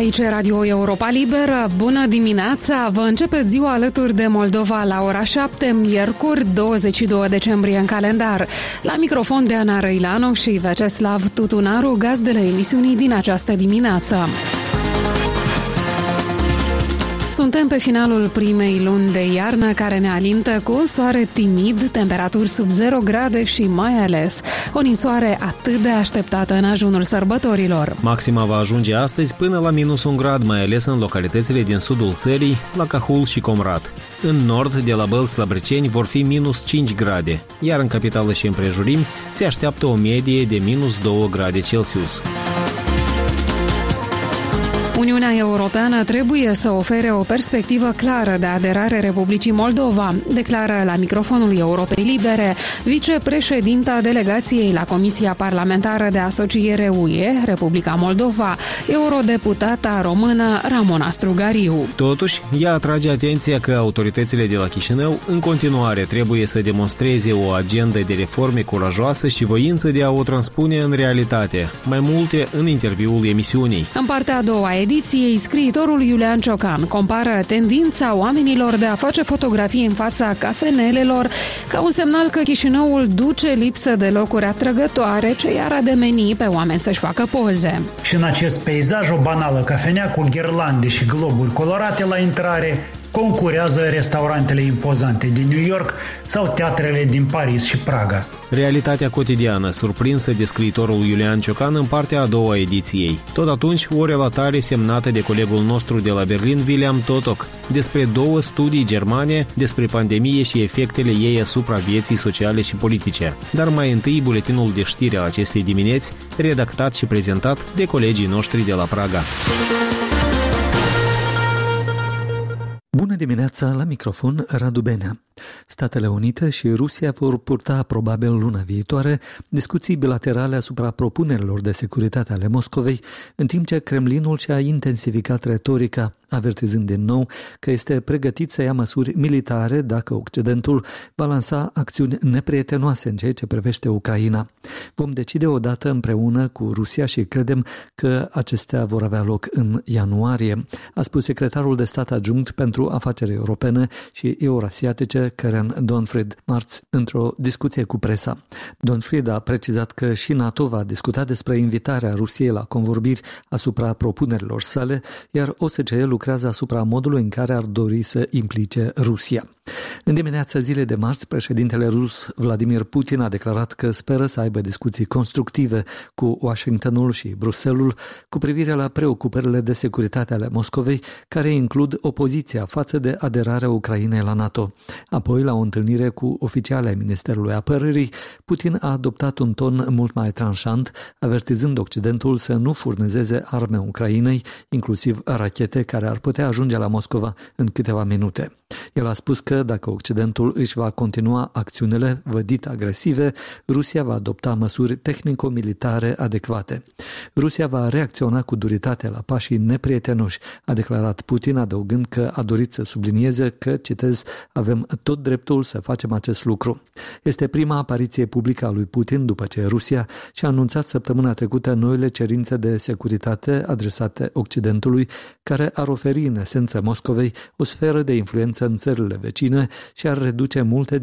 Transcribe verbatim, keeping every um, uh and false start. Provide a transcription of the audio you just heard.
aici Radio Europa Liberă. Bună dimineața! Vă începeți ziua alături de Moldova la ora șapte, miercuri, douăzeci și doi decembrie în calendar. La microfon de Ana Răilanu și Veceslav Tutunaru, gazdele emisiunii din această dimineață. Suntem pe finalul primei luni de iarnă, care ne alintă cu un soare timid, temperaturi sub zero grade și mai ales o ninsoare atât de așteptată în ajunul sărbătorilor. Maxima va ajunge astăzi până la minus un grad, mai ales în localitățile din sudul țării, la Cahul și Comrat. În nord, de la Bălți la Brăceni, vor fi minus cinci grade, iar în capitală și împrejurimi se așteaptă o medie de minus doi grade Celsius. Uniunea Europeană trebuie să ofere o perspectivă clară de aderare Republicii Moldova, declară la microfonul Europei Libere vicepreședinta delegației la Comisia Parlamentară de Asociere U E, Republica Moldova, eurodeputata română Ramona Strugariu. Totuși, ea atrage atenția că autoritățile de la Chișinău în continuare trebuie să demonstreze o agendă de reforme curajoasă și voință de a o transpune în realitate. Mai multe în interviul emisiunii. În partea a doua ediției, scriitorul Iulian Ciocan compară tendința oamenilor de a face fotografii în fața cafenelelor ca un semnal că Chișinăul duce lipsă de locuri atrăgătoare, ce i-ar ademeni pe oameni să-și facă poze. Și în acest peisaj, o banală cafenea cu ghirlande și globuri colorate la intrare concurează restaurantele impozante din New York sau teatrele din Paris și Praga. Realitatea cotidiană, surprinsă de scriitorul Iulian Ciocan în partea a doua ediției. Tot atunci, o relatare semnată de colegul nostru de la Berlin, William Totok, despre două studii germane despre pandemie și efectele ei asupra vieții sociale și politice. Dar mai întâi, buletinul de știri al acestei dimineți, redactat și prezentat de colegii noștri de la Praga. Bună dimineața, la microfon Radu Benea. Statele Unite și Rusia vor purta probabil luna viitoare discuții bilaterale asupra propunerilor de securitate ale Moscovei, în timp ce Kremlinul și-a intensificat retorica, avertizând din nou că este pregătit să ia măsuri militare dacă Occidentul va lansa acțiuni neprietenoase în ceea ce privește Ucraina. Vom decide odată împreună cu Rusia și credem că acestea vor avea loc în ianuarie, a spus secretarul de stat adjunct pentru afaceri europene și eurasiatice Karen Donfried marți într-o discuție cu presa. Donfried a precizat că și NATO va discuta despre invitarea Rusiei la convorbiri asupra propunerilor sale, iar O S C E lucrează asupra modului în care ar dori să implice Rusia. În dimineața zilei de marți, președintele rus Vladimir Putin a declarat că speră să aibă discuții constructive cu Washingtonul și Bruxelul cu privire la preocupările de securitate ale Moscovei, care includ opoziția față de aderarea Ucrainei la NATO. Apoi, la o întâlnire cu oficiali ai Ministerului Apărării, Putin a adoptat un ton mult mai tranșant, avertizând Occidentul să nu furnizeze arme Ucrainei, inclusiv rachete care ar putea ajunge la Moscova în câteva minute. El a spus că dacă Occidentul își va continua acțiunile vădit agresive, Rusia va adopta măsuri tehnico-militare adecvate. Rusia va reacționa cu duritate la pașii neprietenoși, a declarat Putin, adăugând că a dorit să sublinieze că, citez, avem tot dreptul să facem acest lucru. Este prima apariție publică a lui Putin după ce Rusia și-a anunțat săptămâna trecută noile cerințe de securitate adresate Occidentului, care ar oferi în esență Moscovei o sferă de influență în țările vecine și ar reduce multe